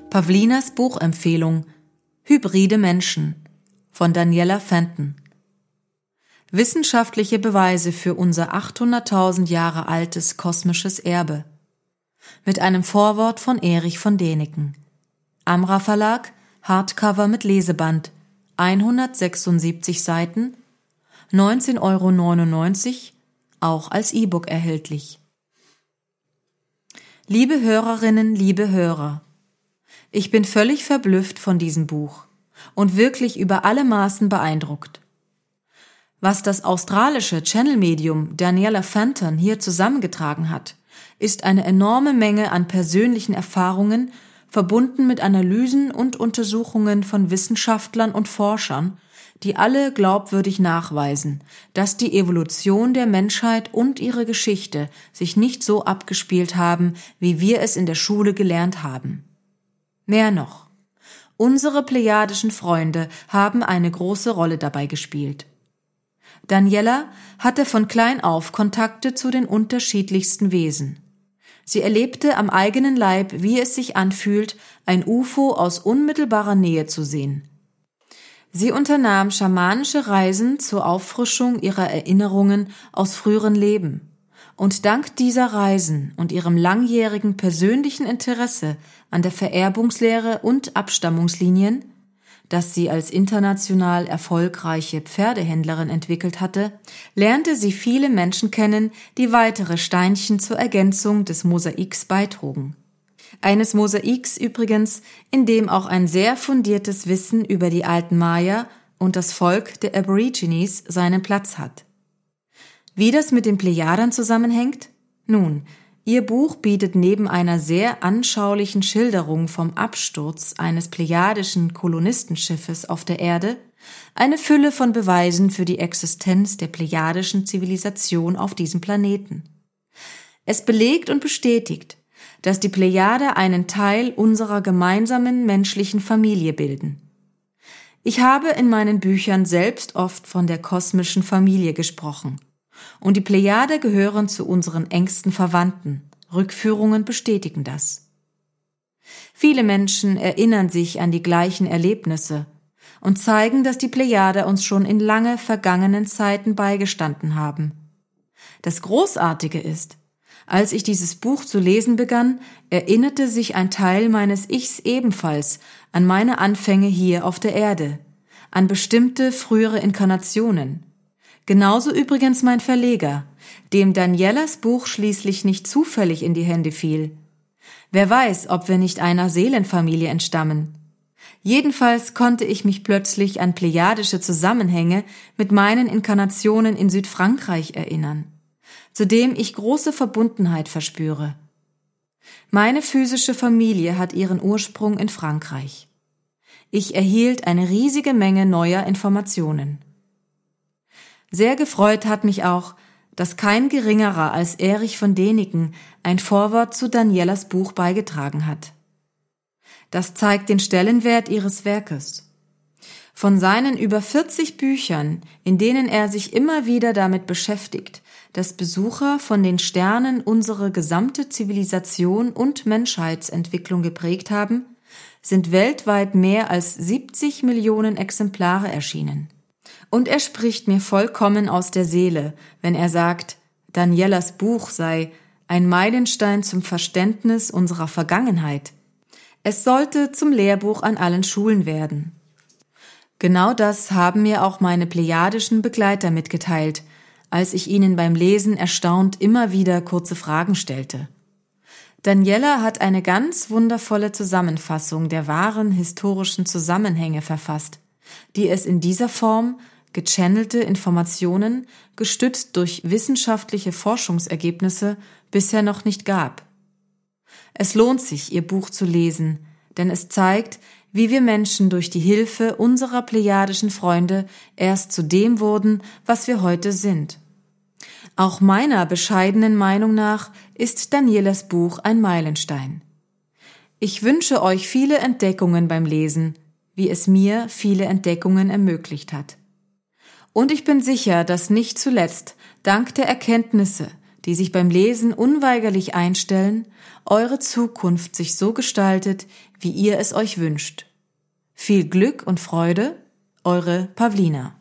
Pavlinas Buchempfehlung Hybride Menschen von Daniela Fenton. Wissenschaftliche Beweise für unser 800.000 Jahre altes kosmisches Erbe. Mit einem Vorwort von Erich von Däniken. Amra Verlag, Hardcover mit Leseband, 176 Seiten, 19,99 €, auch als E-Book erhältlich. Liebe Hörerinnen, liebe Hörer, ich bin völlig verblüfft von diesem Buch und wirklich über alle Maßen beeindruckt. Was das australische Channel-Medium Daniela Fenton hier zusammengetragen hat, ist eine enorme Menge an persönlichen Erfahrungen, verbunden mit Analysen und Untersuchungen von Wissenschaftlern und Forschern, die alle glaubwürdig nachweisen, dass die Evolution der Menschheit und ihre Geschichte sich nicht so abgespielt haben, wie wir es in der Schule gelernt haben. Mehr noch, unsere plejadischen Freunde haben eine große Rolle dabei gespielt. Daniela hatte von klein auf Kontakte zu den unterschiedlichsten Wesen. Sie erlebte am eigenen Leib, wie es sich anfühlt, ein UFO aus unmittelbarer Nähe zu sehen. Sie unternahm schamanische Reisen zur Auffrischung ihrer Erinnerungen aus früheren Leben. Und dank dieser Reisen und ihrem langjährigen persönlichen Interesse an der Vererbungslehre und Abstammungslinien, das sie als international erfolgreiche Pferdehändlerin entwickelt hatte, lernte sie viele Menschen kennen, die weitere Steinchen zur Ergänzung des Mosaiks beitrugen. Eines Mosaiks übrigens, in dem auch ein sehr fundiertes Wissen über die alten Maya und das Volk der Aborigines seinen Platz hat. Wie das mit den Plejadern zusammenhängt? Nun, ihr Buch bietet neben einer sehr anschaulichen Schilderung vom Absturz eines plejadischen Kolonistenschiffes auf der Erde eine Fülle von Beweisen für die Existenz der plejadischen Zivilisation auf diesem Planeten. Es belegt und bestätigt, dass die Plejader einen Teil unserer gemeinsamen menschlichen Familie bilden. Ich habe in meinen Büchern selbst oft von der kosmischen Familie gesprochen. Und die Plejader gehören zu unseren engsten Verwandten. Rückführungen bestätigen das. Viele Menschen erinnern sich an die gleichen Erlebnisse und zeigen, dass die Plejader uns schon in lange vergangenen Zeiten beigestanden haben. Das Großartige ist, als ich dieses Buch zu lesen begann, erinnerte sich ein Teil meines Ichs ebenfalls an meine Anfänge hier auf der Erde, an bestimmte frühere Inkarnationen. Genauso übrigens mein Verleger, dem Danielas Buch schließlich nicht zufällig in die Hände fiel. Wer weiß, ob wir nicht einer Seelenfamilie entstammen. Jedenfalls konnte ich mich plötzlich an plejadische Zusammenhänge mit meinen Inkarnationen in Südfrankreich erinnern, zu dem ich große Verbundenheit verspüre. Meine physische Familie hat ihren Ursprung in Frankreich. Ich erhielt eine riesige Menge neuer Informationen. Sehr gefreut hat mich auch, dass kein Geringerer als Erich von Däniken ein Vorwort zu Danielas Buch beigetragen hat. Das zeigt den Stellenwert ihres Werkes. Von seinen über 40 Büchern, in denen er sich immer wieder damit beschäftigt, dass Besucher von den Sternen unsere gesamte Zivilisation und Menschheitsentwicklung geprägt haben, sind weltweit mehr als 70 Millionen Exemplare erschienen. Und er spricht mir vollkommen aus der Seele, wenn er sagt, Danielas Buch sei ein Meilenstein zum Verständnis unserer Vergangenheit. Es sollte zum Lehrbuch an allen Schulen werden. Genau das haben mir auch meine plejadischen Begleiter mitgeteilt, als ich ihnen beim Lesen erstaunt immer wieder kurze Fragen stellte. Daniela hat eine ganz wundervolle Zusammenfassung der wahren historischen Zusammenhänge verfasst, die es in dieser Form, gechannelte Informationen, gestützt durch wissenschaftliche Forschungsergebnisse, bisher noch nicht gab. Es lohnt sich, ihr Buch zu lesen, denn es zeigt, wie wir Menschen durch die Hilfe unserer plejadischen Freunde erst zu dem wurden, was wir heute sind. Auch meiner bescheidenen Meinung nach ist Danielas Buch ein Meilenstein. Ich wünsche euch viele Entdeckungen beim Lesen, wie es mir viele Entdeckungen ermöglicht hat. Und ich bin sicher, dass nicht zuletzt, dank der Erkenntnisse, die sich beim Lesen unweigerlich einstellen, eure Zukunft sich so gestaltet, wie ihr es euch wünscht. Viel Glück und Freude, eure Pawlina.